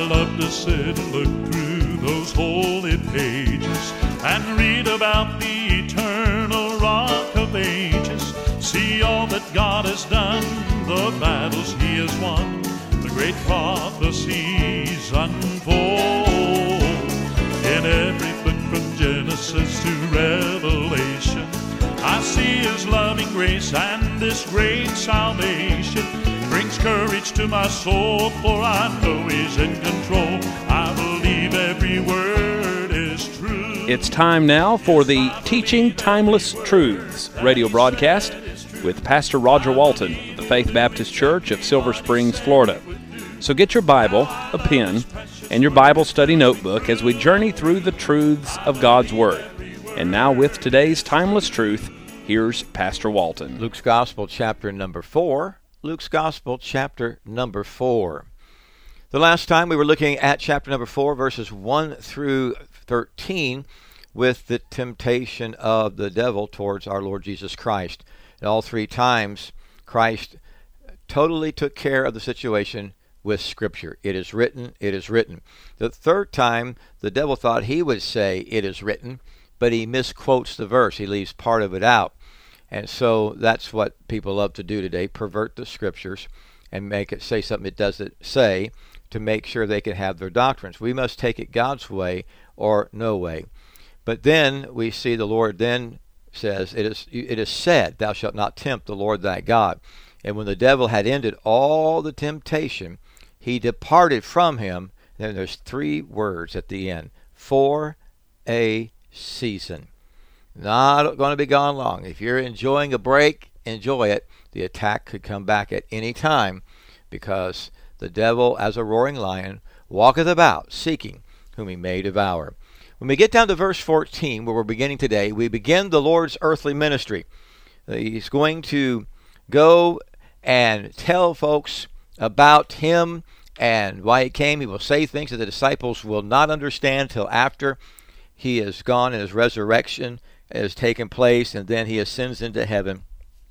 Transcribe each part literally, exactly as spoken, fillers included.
I love to sit and look through those holy pages and read about the eternal Rock of Ages. See all that God has done, the battles He has won, the great prophecies unfold. In every book from Genesis to Revelation, I see His loving grace, and this great salvation brings courage to my soul, for I know He's in control. I believe every word is true. It's time now for the Teaching Timeless Truths radio broadcast with Pastor Roger Walton of the Faith Baptist Church of Silver Springs, Florida. So get your Bible, a pen, and your Bible study notebook as we journey through the truths of God's Word. And now with today's Timeless Truth, here's Pastor Walton. Luke's Gospel, chapter number four. Luke's Gospel, chapter number four. The last time we were looking at chapter number four, verses one through thirteen, with the temptation of the devil towards our Lord Jesus Christ. And all three times, Christ totally took care of the situation with Scripture. It is written, it is written. The third time, the devil thought he would say, it is written, but he misquotes the verse. He leaves part of it out. And so that's what people love to do today, pervert the Scriptures and make it say something it doesn't say to make sure they can have their doctrines. We must take it God's way or no way. But then we see the Lord then says, it is, it is said, thou shalt not tempt the Lord thy God. And when the devil had ended all the temptation, he departed from him. Then there's three words at the end, for a season. Not going to be gone long. If you're enjoying a break, enjoy it. The attack could come back at any time, because the devil, as a roaring lion, walketh about, seeking whom he may devour. When we get down to verse fourteen, where we're beginning today, we begin the Lord's earthly ministry. He's going to go and tell folks about Him and why He came. He will say things that the disciples will not understand till after He is gone and His resurrection has taken place, and then He ascends into heaven.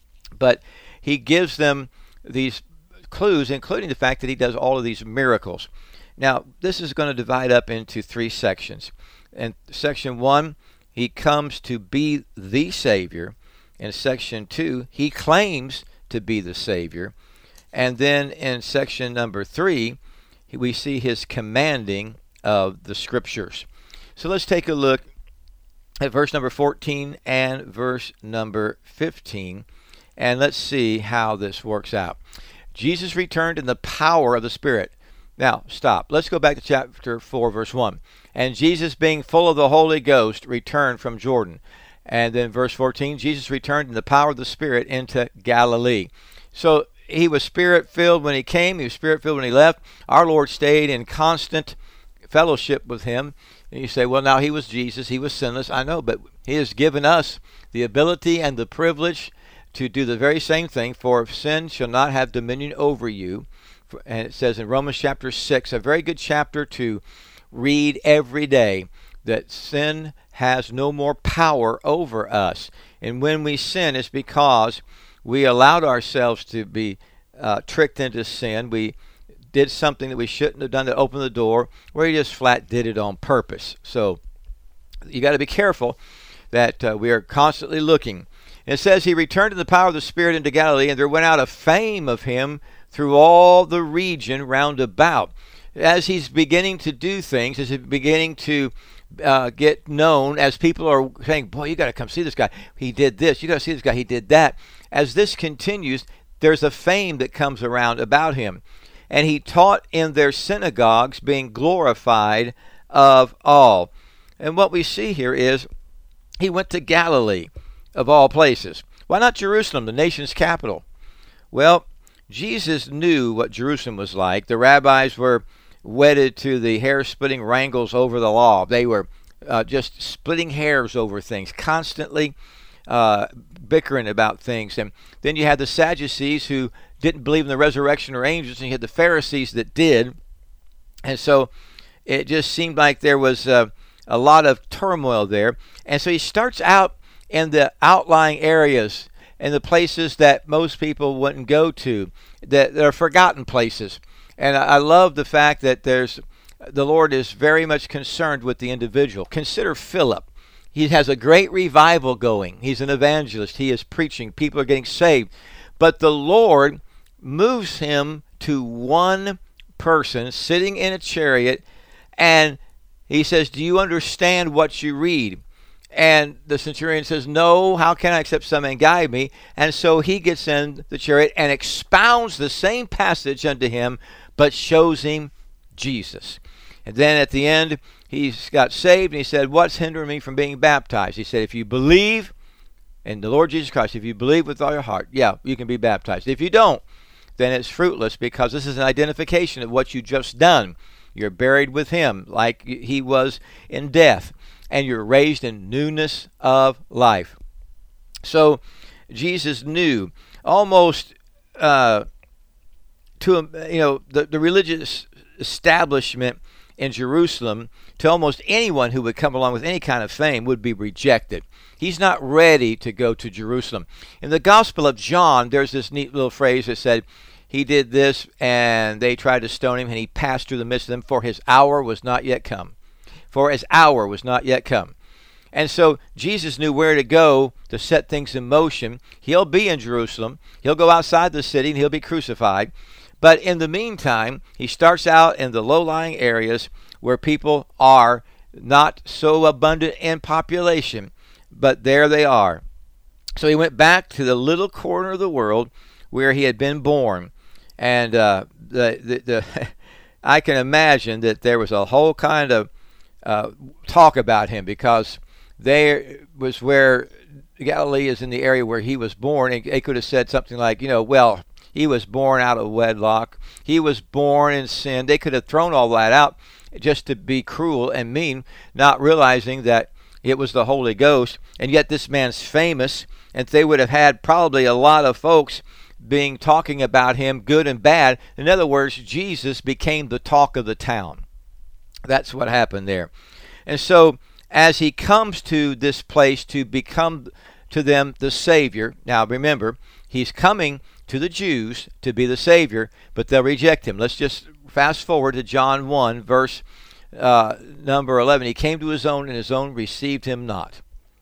But He gives them these clues, including the fact that He does all of these miracles. Now, this is going to divide up into three sections. In section one, He comes to be the Savior. In section two, He claims to be the Savior. And then in section number three, we see His commanding of the Scriptures. So let's take a look at verse number fourteen and verse number fifteen, and let's see how this works out. Jesus returned in the power of the Spirit. Now, stop. Let's go back to chapter four, verse one. And Jesus, being full of the Holy Ghost, returned from Jordan. And then verse fourteen, Jesus returned in the power of the Spirit into Galilee. So He was Spirit-filled when He came. He was Spirit-filled when He left. Our Lord stayed in constant fellowship with Him. And you say, well, now He was Jesus. He was sinless. I know, but He has given us the ability and the privilege to do the very same thing. For sin shall not have dominion over you. And it says in Romans chapter six, a very good chapter to read every day, that sin has no more power over us. And when we sin, it's because we allowed ourselves to be uh, tricked into sin. We did something that we shouldn't have done to open the door, or we just flat did it on purpose. So you got to be careful that uh, we are constantly looking. It says He returned in the power of the Spirit into Galilee, and there went out a fame of Him through all the region round about. As He's beginning to do things, as He's beginning to uh, get known, as people are saying, boy, you got to come see this guy. He did this. You got to see this guy. He did that. As this continues, there's a fame that comes around about Him. And He taught in their synagogues, being glorified of all. And what we see here is He went to Galilee, of all places. Why not Jerusalem, the nation's capital? Well, Jesus knew what Jerusalem was like. The rabbis were wedded to the hair-splitting wrangles over the law. They were uh, just splitting hairs over things, constantly uh, bickering about things. And then you had the Sadducees, who didn't believe in the resurrection or angels, and you had the Pharisees that did. And so it just seemed like there was uh, a lot of turmoil there. And so He starts out in the outlying areas and the places that most people wouldn't go to, that, that are forgotten places. And I, I love the fact that there's the Lord is very much concerned with the individual. Consider Philip. He has a great revival going. He's an evangelist. He is preaching. People are getting saved. But the Lord moves him to one person sitting in a chariot, and he says, do you understand what you read? And the centurion says, no, how can I except some man guide me? And so he gets in the chariot and expounds the same passage unto him, but shows him Jesus. And then at the end, he got saved, and he said, what's hindering me from being baptized? He said, if you believe in the Lord Jesus Christ, if you believe with all your heart, yeah, you can be baptized. If you don't, then it's fruitless, because this is an identification of what you just done. You're buried with him like he was in death, and you're raised in newness of life. So Jesus knew almost uh, to, you know, the, the religious establishment in Jerusalem, to almost anyone who would come along with any kind of fame, would be rejected. He's not ready to go to Jerusalem. In the Gospel of John, there's this neat little phrase that said, he did this, and they tried to stone him, and he passed through the midst of them, for his hour was not yet come. For his hour was not yet come. And so Jesus knew where to go to set things in motion. He'll be in Jerusalem. He'll go outside the city, and he'll be crucified. But in the meantime, he starts out in the low-lying areas where people are not so abundant in population, but there they are. So he went back to the little corner of the world where he had been born. And uh, the, the, the I can imagine that there was a whole kind of uh, talk about him, because there was where Galilee is in the area where he was born. And they could have said something like, you know, well, he was born out of wedlock. He was born in sin. They could have thrown all that out just to be cruel and mean, not realizing that it was the Holy Ghost. And yet this man's famous, and they would have had probably a lot of folks being talking about him, good and bad. In other words, Jesus became the talk of the town. That's what happened there. And so as he comes to this place to become to them the Savior, now remember, he's coming to the Jews to be the Savior, but they'll reject him. Let's just fast forward to John one, verse uh, number eleven. He came to his own, and his own received him not.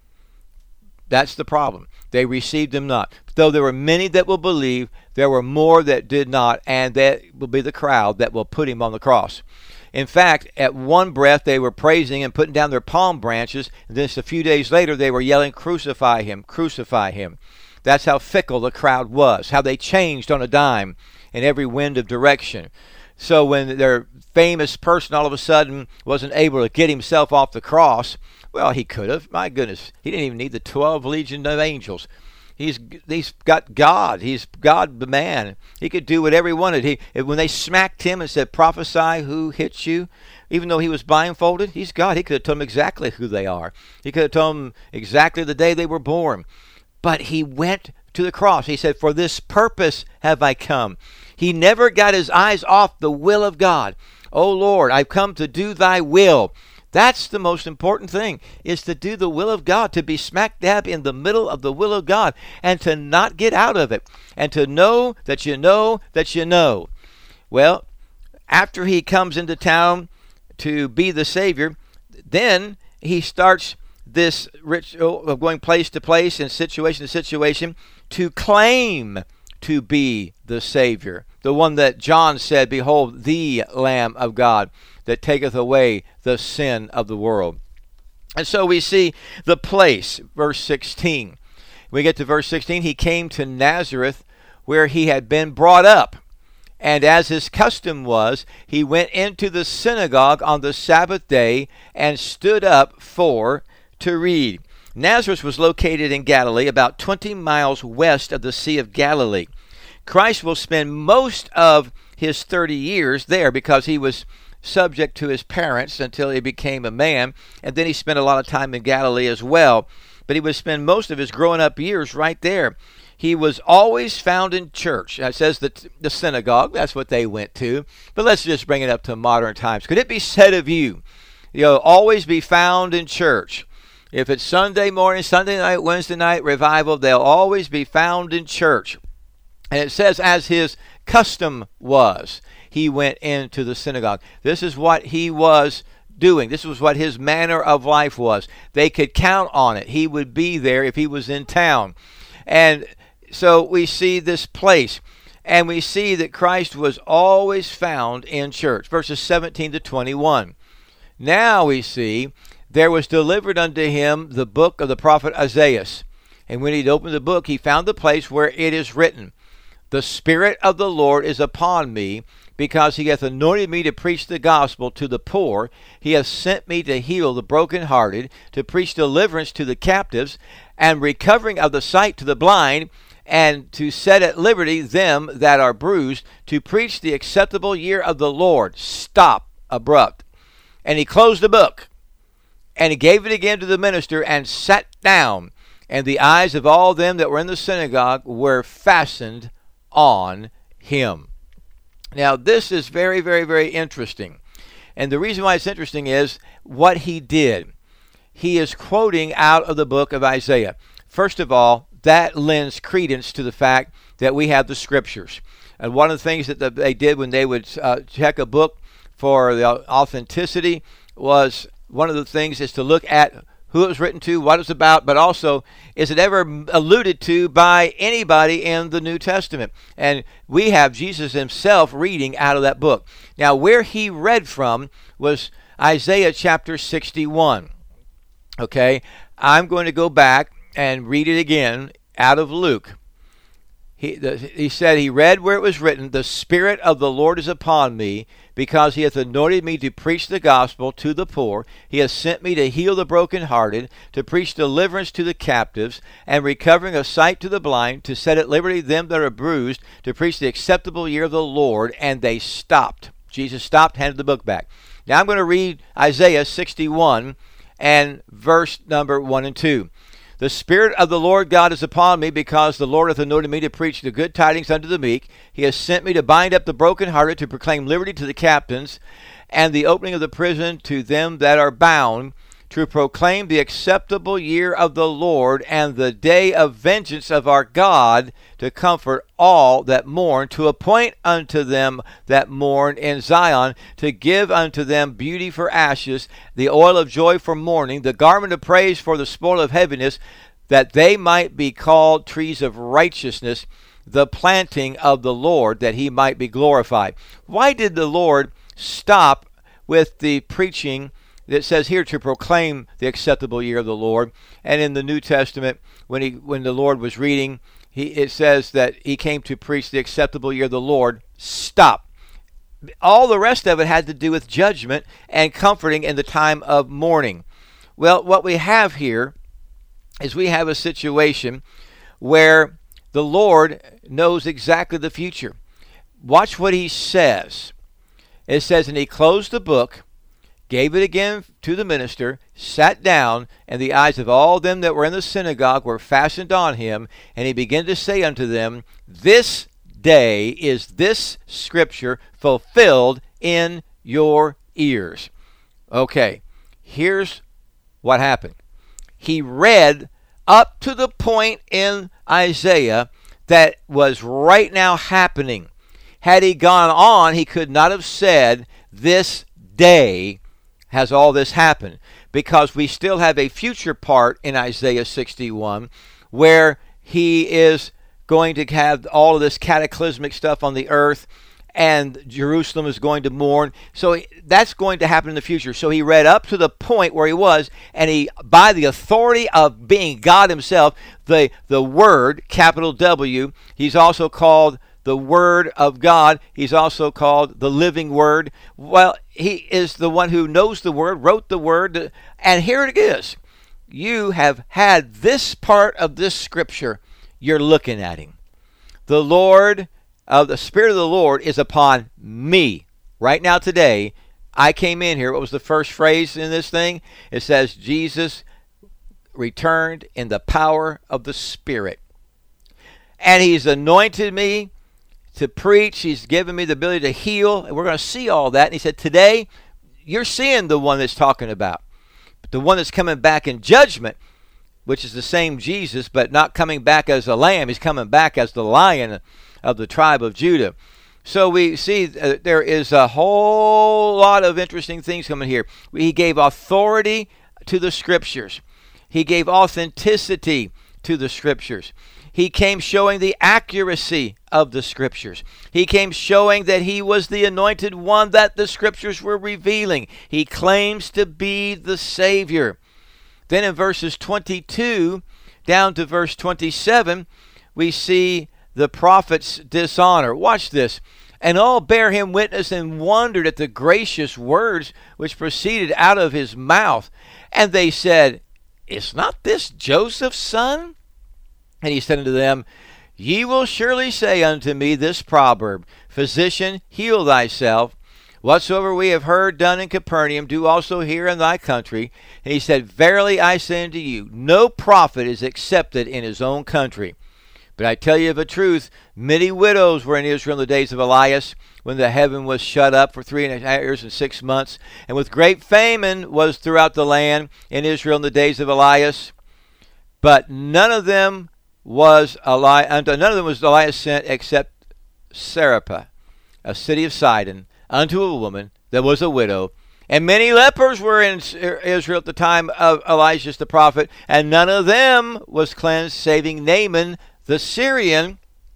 That's the problem. They received him not. Though there were many that will believe, there were more that did not, and that will be the crowd that will put him on the cross. In fact, at one breath, they were praising and putting down their palm branches, and then just a few days later, they were yelling, crucify him, crucify him. That's how fickle the crowd was, how they changed on a dime in every wind of direction. So when their famous person all of a sudden wasn't able to get himself off the cross, well, he could have. My goodness, he didn't even need the twelve legion of angels. He's he's got God. He's God the man. He could do whatever he wanted. He when they smacked him and said, prophesy who hit you, even though he was blindfolded, he's God. He could have told them exactly who they are. He could have told them exactly the day they were born. But he went to the cross. He said, for this purpose have I come. He never got his eyes off the will of God. Oh Lord, I've come to do thy will. That's the most important thing, is to do the will of God, to be smack dab in the middle of the will of God, and to not get out of it, and to know that you know that you know. Well, after he comes into town to be the Savior, then he starts this ritual of going place to place and situation to situation to claim to be the Savior, the one that John said, behold, the Lamb of God that taketh away the sin of the world. And so we see the place, verse sixteen. We get to verse sixteen, he came to Nazareth where he had been brought up. And as his custom was, he went into the synagogue on the Sabbath day and stood up for to read. Nazareth was located in Galilee, about twenty miles west of the Sea of Galilee. Christ will spend most of his thirty years there because he was subject to his parents until he became a man, and then he spent a lot of time in Galilee as well. But he would spend most of his growing up years right there. He was always found in church. It says that the synagogue, that's what they went to. But let's just bring it up to modern times. Could it be said of you, you know, always be found in church? If it's Sunday morning, Sunday night, Wednesday night revival, they'll always be found in church. And it says, as his custom was. he went into the synagogue. This is what he was doing. This was what his manner of life was. They could count on it. He would be there if he was in town. And so we see this place, and we see that Christ was always found in church. Verses seventeen to twenty-one. Now we see, there was delivered unto him the book of the prophet Isaiah. And when he'd opened the book, he found the place where it is written, The Spirit of the Lord is upon me, because he hath anointed me to preach the gospel to the poor. He hath sent me to heal the brokenhearted, to preach deliverance to the captives, and recovering of the sight to the blind, and to set at liberty them that are bruised, to preach the acceptable year of the Lord. Stop. Abrupt. And he closed the book, and he gave it again to the minister, and sat down. And the eyes of all them that were in the synagogue were fastened on him. Now, this is very, very, very interesting. And the reason why it's interesting is what he did. He is quoting out of the book of Isaiah. First of all, that lends credence to the fact that we have the scriptures. And one of the things that they did when they would uh, check a book for the authenticity was, one of the things is to look at who it was written to, what it's about, but also, is it ever alluded to by anybody in the New Testament? And we have Jesus himself reading out of that book. Now, where he read from was Isaiah chapter sixty-one. Okay, I'm going to go back and read it again out of Luke. He, the, he said, he read where it was written, The Spirit of the Lord is upon me, because he hath anointed me to preach the gospel to the poor. He hath sent me to heal the brokenhearted, to preach deliverance to the captives, and recovering of sight to the blind, to set at liberty them that are bruised, to preach the acceptable year of the Lord. And they stopped. Jesus stopped, handed the book back. Now I'm going to read Isaiah sixty-one and verse number one and two. The Spirit of the Lord God is upon me, because the Lord hath anointed me to preach the good tidings unto the meek. He has sent me to bind up the brokenhearted, to proclaim liberty to the captains, and the opening of the prison to them that are bound, to proclaim the acceptable year of the Lord, and the day of vengeance of our God, to comfort all that mourn, to appoint unto them that mourn in Zion, to give unto them beauty for ashes, the oil of joy for mourning, the garment of praise for the spoil of heaviness, that they might be called trees of righteousness, the planting of the Lord, that he might be glorified. Why did the Lord stop with the preaching that says here to proclaim the acceptable year of the Lord? And in the New Testament, when he when the Lord was reading, he it says that he came to preach the acceptable year of the Lord. Stop. All the rest of it had to do with judgment and comforting in the time of mourning. Well, what we have here is we have a situation where the Lord knows exactly the future. Watch what he says. It says, and he closed the book, gave it again to the minister, sat down, and the eyes of all them that were in the synagogue were fastened on him, and he began to say unto them, This day is this scripture fulfilled in your ears. Okay, here's what happened. He read up to the point in Isaiah that was right now happening. Had he gone on, he could not have said, This day has all this happened, because we still have a future part in Isaiah sixty-one where he is going to have all of this cataclysmic stuff on the earth, and Jerusalem is going to mourn. So that's going to happen in the future. So he read up to the point where he was, and he, by the authority of being God himself, the, the Word, capital W, he's also called the Word of God. He's also called the Living Word. Well, he is the one who knows the Word, wrote the Word, and here it is. You have had this part of this scripture. You're looking at him. The Lord, of uh, the Spirit of the Lord is upon me. Right now today, I came in here. What was the first phrase in this thing? It says, Jesus returned in the power of the Spirit. And he's anointed me to preach. He's given me the ability to heal. And we're going to see all that. And he said, today, you're seeing the one that's talking about. But the one that's coming back in judgment, which is the same Jesus, but not coming back as a lamb. He's coming back as the Lion of the tribe of Judah. So we see uh, there is a whole lot of interesting things coming here. He gave authority to the Scriptures. He gave authenticity to the Scriptures. He came showing the accuracy of the Scriptures. He came showing that he was the anointed one that the Scriptures were revealing. He claims to be the Savior. Then in verses twenty-two down to verse twenty-seven, we see the prophet's dishonor. Watch this. And all bare him witness and wondered at the gracious words which proceeded out of his mouth. And they said, Is not this Joseph's son? And he said unto them, Ye will surely say unto me this proverb, Physician, heal thyself. Whatsoever we have heard done in Capernaum, do also here in thy country. And he said, Verily I say unto you, no prophet is accepted in his own country. But I tell you of a truth, many widows were in Israel in the days of Elias, when the heaven was shut up for three and a half years and six months. And with great famine was throughout the land in Israel in the days of Elias. But none of them was Eli- unto none of them was Elias sent except Sarepta, a city of Sidon, unto a woman that was a widow. And many lepers were in Israel at the time of Elijah the prophet, and none of them was cleansed, saving Naaman the Syrian.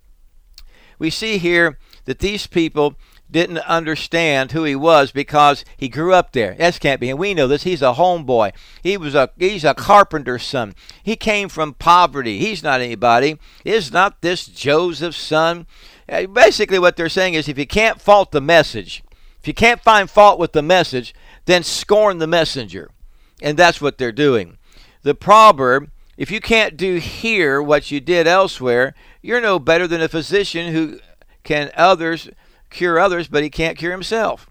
We see here that these people didn't understand who he was because he grew up there. That can't be, and we know this. He's a homeboy. He was a he's a carpenter's son. He came from poverty. He's not anybody. Is not this Joseph's son? Basically, what they're saying is, if you can't fault the message, if you can't find fault with the message, then scorn the messenger, and that's what they're doing. The proverb: if you can't do here what you did elsewhere, you're no better than a physician who can others cure others, but he can't cure himself.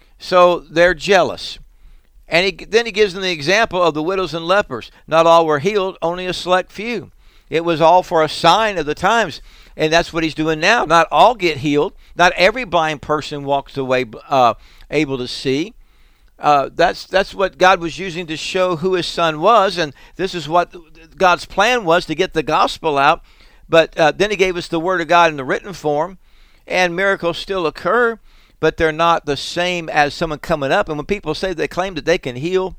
So they're jealous. And he, then he gives them the example of the widows and lepers. Not all were healed, only a select few. It was all for a sign of the times, and that's what he's doing now. Not all get healed. Not every blind person walks away uh, able to see. Uh, that's that's what God was using to show who his son was, and this is what God's plan was, to get the gospel out. But uh, then he gave us the word of God in the written form, and miracles still occur, but they're not the same as someone coming up. And when people say they claim that they can heal,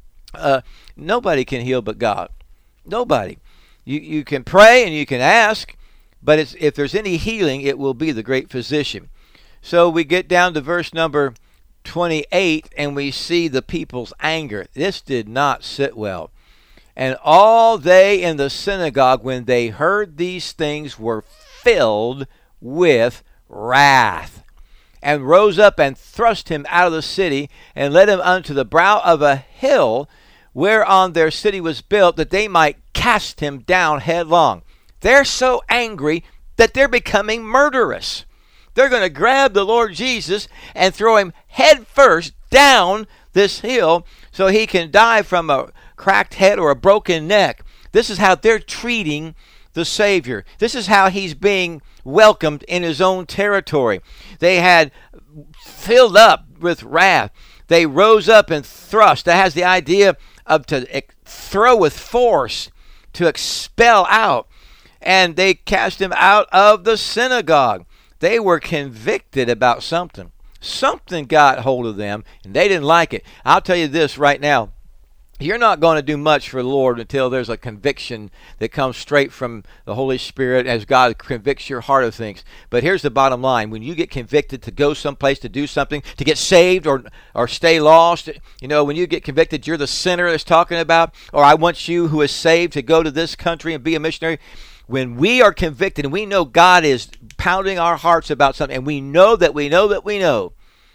uh, nobody can heal but God. Nobody. You you can pray and you can ask, but it's, if there's any healing, it will be the great physician. So we get down to verse number twenty-eight, and we see the people's anger. This did not sit well. And all they in the synagogue, when they heard these things, were filled with wrath, and rose up and thrust him out of the city, and led him unto the brow of a hill, whereon their city was built, that they might cast him down headlong. They're so angry that they're becoming murderous. They're going to grab the Lord Jesus and throw him head first down this hill so he can die from a cracked head or a broken neck. This is how they're treating the Savior. This is how he's being welcomed in his own territory. They had filled up with wrath. They rose up and thrust. That has the idea of to throw with force, to expel out. And they cast him out of the synagogue. They were convicted about something. Something got hold of them, and they didn't like it. I'll tell you this right now. You're not going to do much for the Lord until there's a conviction that comes straight from the Holy Spirit as God convicts your heart of things. But here's the bottom line. When you get convicted to go someplace, to do something, to get saved or or stay lost, you know, when you get convicted, you're the sinner that's talking about, or I want you who is saved to go to this country and be a missionary. When we are convicted and we know God is pounding our hearts about something, and we know that we know that we know,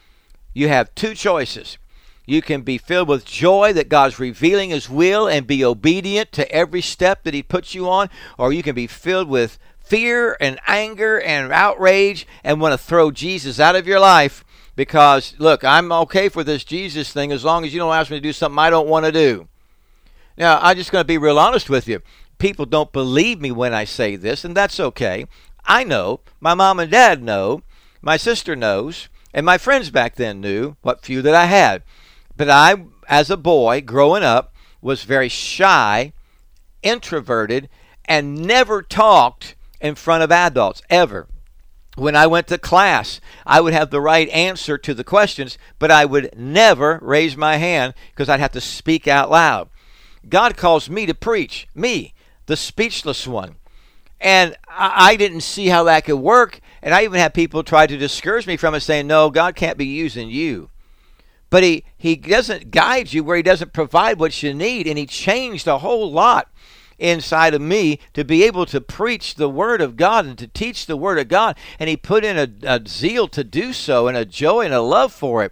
you have two choices. You can be filled with joy that God's revealing his will and be obedient to every step that he puts you on, or you can be filled with fear and anger and outrage and want to throw Jesus out of your life because, look, I'm okay for this Jesus thing as long as you don't ask me to do something I don't want to do. Now, I'm just going to be real honest with you. People don't believe me when I say this, and that's okay. I know. My mom and dad know. My sister knows. And my friends back then knew, what few that I had. But I, as a boy, growing up, was very shy, introverted, and never talked in front of adults, ever. When I went to class, I would have the right answer to the questions, but I would never raise my hand because I'd have to speak out loud. God calls me to preach, me, the speechless one. And I didn't see how that could work. And I even had people try to discourage me from it, saying, no, God can't be using you. But he, he doesn't guide you where he doesn't provide what you need. And he changed a whole lot inside of me to be able to preach the Word of God and to teach the Word of God. And he put in a, a zeal to do so and a joy and a love for it.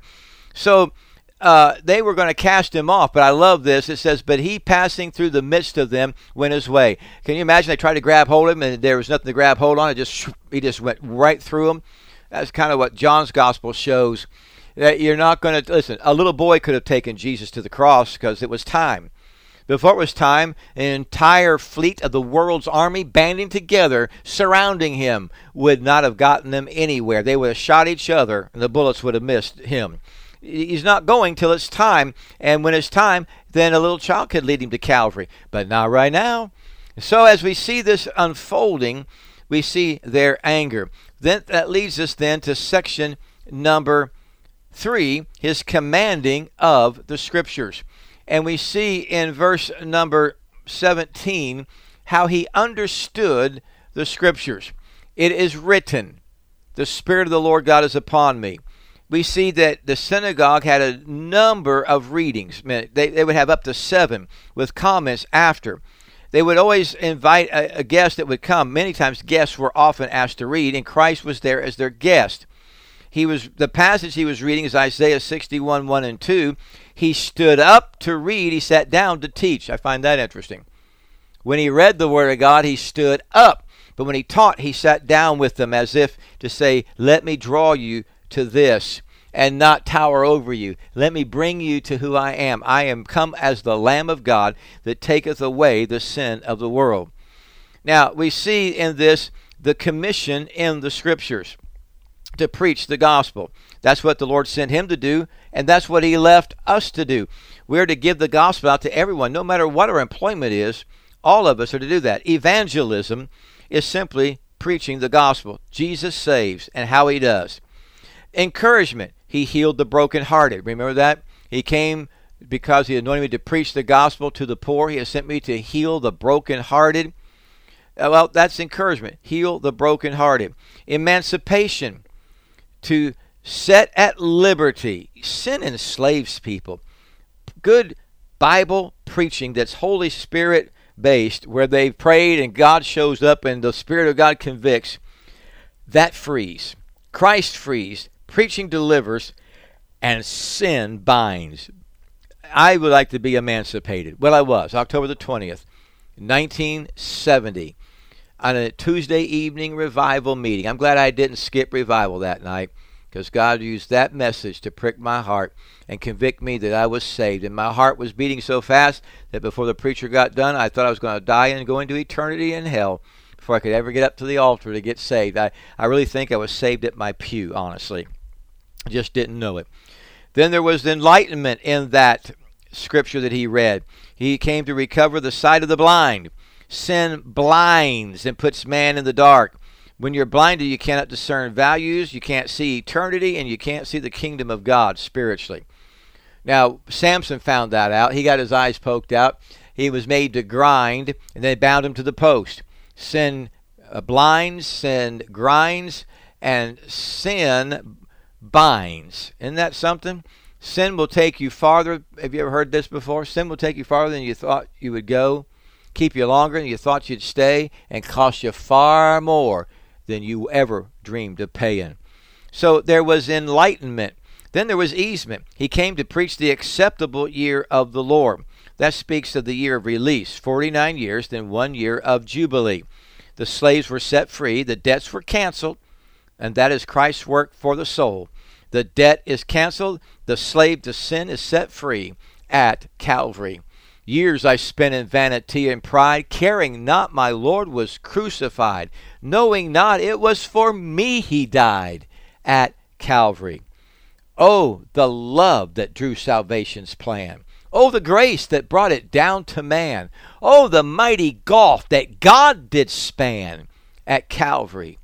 So uh, they were going to cast him off. But I love this. It says, but he passing through the midst of them went his way. Can you imagine they tried to grab hold of him and there was nothing to grab hold on? It just He just went right through them. That's kind of what John's gospel shows. That you're not going to, listen, a little boy could have taken Jesus to the cross because it was time. Before it was time, an entire fleet of the world's army banding together, surrounding him, would not have gotten them anywhere. They would have shot each other, and the bullets would have missed him. He's not going till it's time, and when it's time, then a little child could lead him to Calvary, but not right now. So as we see this unfolding, we see their anger. Then that leads us then to section number three, his commanding of the Scriptures. And we see in verse number seventeen how he understood the Scriptures. It is written, the Spirit of the Lord God is upon me. We see that the synagogue had a number of readings. They, they would have up to seven with comments after. They would always invite a, a guest that would come. Many times guests were often asked to read, and Christ was there as their guest. He was the passage he was reading is Isaiah sixty-one, one and two. He stood up to read. He sat down to teach. I find that interesting. When he read the Word of God, he stood up. But when he taught, he sat down with them as if to say, let me draw you to this and not tower over you. Let me bring you to who I am. I am come as the Lamb of God that taketh away the sin of the world. Now, we see in this the commission in the Scriptures to preach the gospel. That's what the Lord sent him to do, and that's what he left us to do. We're to give the gospel out to everyone, no matter what our employment is. All of us are to do that. Evangelism is simply preaching the gospel. Jesus saves, and how he does. Encouragement. He healed the brokenhearted. Remember that? He came because he anointed me to preach the gospel to the poor. He has sent me to heal the brokenhearted. Well, that's encouragement. Heal the brokenhearted. Emancipation. To set at liberty. Sin enslaves people. Good Bible preaching that's Holy Spirit based, where they've prayed and God shows up and the Spirit of God convicts, that frees. Christ frees. Preaching delivers, and sin binds. I would like to be emancipated. Well, I was. October the twentieth, nineteen seventy. On a Tuesday evening revival meeting. I'm glad I didn't skip revival that night, because God used that message to prick my heart and convict me that I was saved. And my heart was beating so fast that before the preacher got done, I thought I was going to die and go into eternity in hell before I could ever get up to the altar to get saved. I, I really think I was saved at my pew, honestly. I just didn't know it. Then there was the enlightenment in that scripture that he read. He came to recover the sight of the blind. Sin blinds and puts man in the dark. When you're blinded, you cannot discern values, you can't see eternity, and you can't see the kingdom of God spiritually. Now, Samson found that out. He got his eyes poked out. He was made to grind, and they bound him to the post. Sin uh, blinds, sin grinds, and sin binds. Isn't that something? Sin will take you farther. Have you ever heard this before? Sin will take you farther than you thought you would go, keep you longer than you thought you'd stay, and cost you far more than you ever dreamed of paying. So there was enlightenment. Then there was easement. He came to preach the acceptable year of the Lord. That speaks of the year of release, forty-nine years, then one year of jubilee. The slaves were set free, the debts were canceled, and that is Christ's work for the soul. The debt is canceled, the slave to sin is set free at Calvary. Years I spent in vanity and pride, caring not my Lord was crucified, knowing not it was for me he died at Calvary. Oh, the love that drew salvation's plan. Oh, the grace that brought it down to man. Oh, the mighty gulf that God did span at Calvary.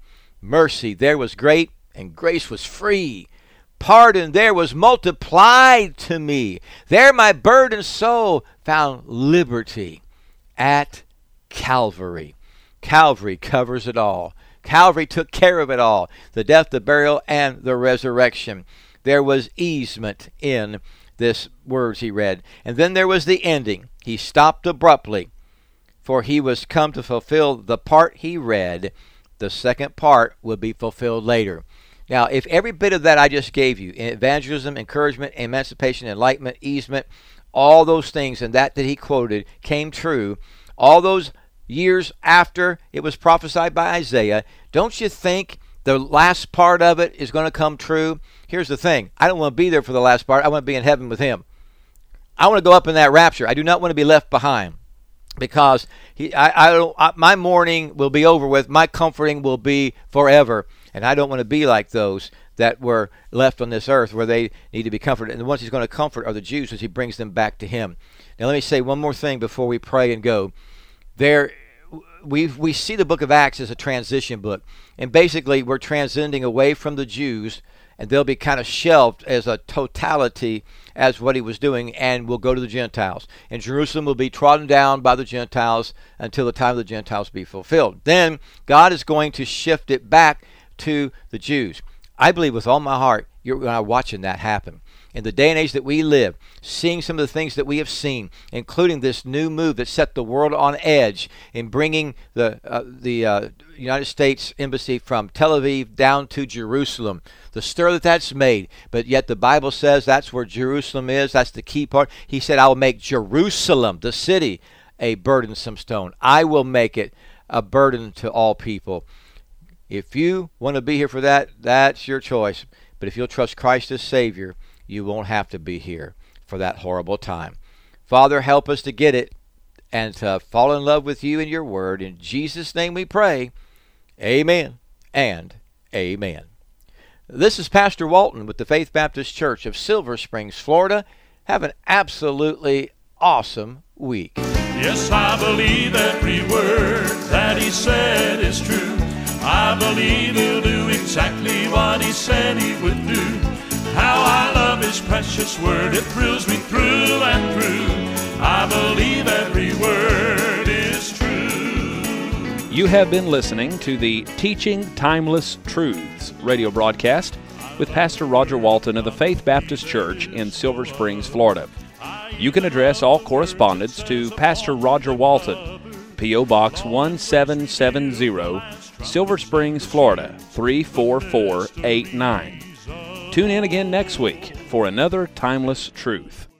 mercy there was great, and grace was free. Pardon there was multiplied to me. There my burdened soul found liberty at Calvary. Calvary covers it all. Calvary took care of it all. The death, the burial, and the resurrection. There was easement in this words he read. And then there was the ending. He stopped abruptly, for he was come to fulfill the part he read. The second part will be fulfilled later. Now, if every bit of that I just gave you, evangelism, encouragement, emancipation, enlightenment, easement, all those things and that that he quoted came true, all those years after it was prophesied by Isaiah, don't you think the last part of it is going to come true? Here's the thing. I don't want to be there for the last part. I want to be in heaven with him. I want to go up in that rapture. I do not want to be left behind, because he, I, I don't, I, my mourning will be over with. My comforting will be forever. And I don't want to be like those that were left on this earth where they need to be comforted. And the ones he's going to comfort are the Jews as he brings them back to him. Now let me say one more thing before we pray and go. There, we we see the book of Acts as a transition book. And basically we're transcending away from the Jews, and they'll be kind of shelved as a totality as what he was doing, and will go to the Gentiles. And Jerusalem will be trodden down by the Gentiles until the time of the Gentiles be fulfilled. Then God is going to shift it back to the Jews. I believe with all my heart you're uh, watching that happen. In the day and age that we live, seeing some of the things that we have seen, including this new move that set the world on edge in bringing the uh, the uh, United States Embassy from Tel Aviv down to Jerusalem, the stir that that's made, but yet the Bible says that's where Jerusalem is. That's the key part. He said, I will make Jerusalem, the city, a burdensome stone. I will make it a burden to all people. If you want to be here for that, that's your choice. But if you'll trust Christ as Savior, you won't have to be here for that horrible time. Father, help us to get it and to fall in love with you and your word. In Jesus' name we pray. Amen and amen. This is Pastor Walton with the Faith Baptist Church of Silver Springs, Florida. Have an absolutely awesome week. Yes, I believe every word that he said is true. I believe he'll do exactly what he said he would do. How I love his precious word, it thrills me through and through. I believe every word is true. You have been listening to the Teaching Timeless Truths radio broadcast with Pastor Roger Walton of the Faith Baptist Church in Silver Springs, Florida. You can address all correspondence to Pastor Roger Walton, P O Box one seven seven zero, Silver Springs, Florida three four four eight nine. Tune in again next week for another timeless truth.